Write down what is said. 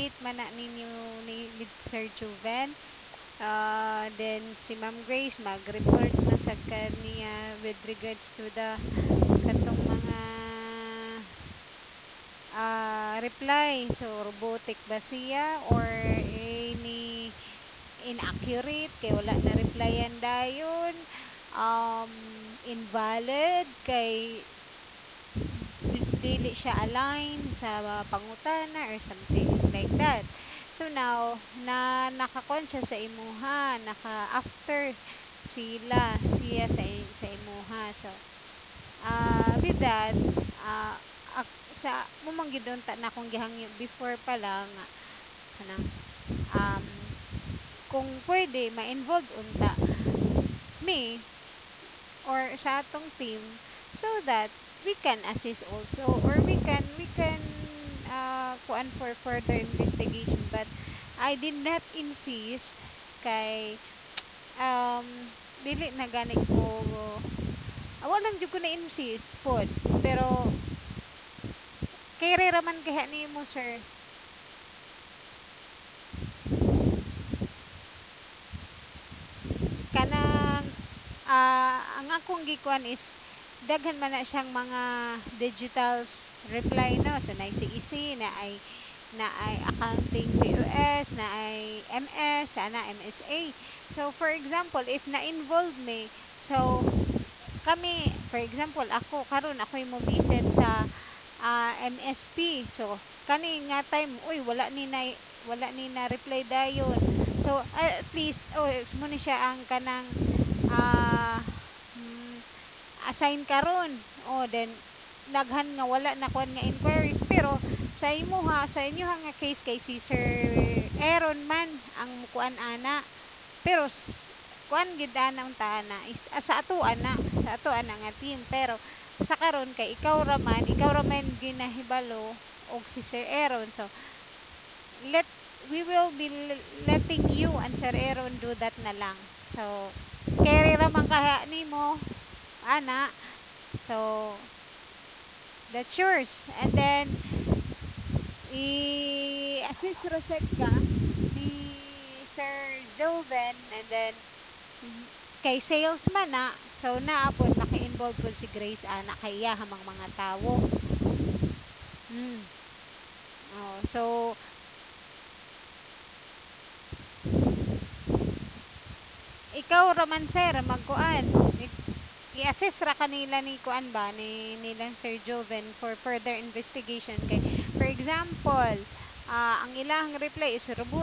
i-investigate man na ninyo ni Sir Juven. Then si Ma'am Grace mag-report man sa kaniya with regards to the katong mga reply. So robotic ba siya or any inaccurate kay wala na replyan dayon, um, invalid kay dili siya align sa pangutana or something like that. So now na nakakon siya sa imuha, naka after siya sa imuha. So with that, uh, sa mumang gidunta na akong gihangyo before pa lang kanang um, kung pwede ma-involve unta me or sa atong team so that we can assist also or we can kuan for further investigation, but I did not insist kay um dili na gani ko wala jud ko na insist pod pero kay raman kaya nimo sir kanang ang akong gikuan is daghan man na siyang mga digital reply no, so na CEC na ay accounting POS na ay MS ana MSA. So for example if na-involve me, so kami for example ako mo visit sa MSP. So kani nga time uy wala ni na reply dayon. So at least mo ni siya ang kanang ah mm, assign karon. Then daghan nga wala na kuan nga inquiries pero sa inyo nga case kay si Sir Aaron man ang kuan ana pero kuan gid ana unta na is sa ato ana nga team pero sa karon kay ikaw ra man ginahibalo og si Sir Aaron. So let we will be letting you and Sir Aaron do that na lang. So carry ra man kaya nimo ana. So that's yours. And then i-assist Rosette ka ni Sir Joven and then kay salesman na so naapod maka-involve po si Grace ana kay iya hamang mga tawo. Mm. So ikaw raman sir magkuan i-assist ra kanila ni kuan ba ni nilang Sir Joven for further investigation kay for example ang ilang reply is robot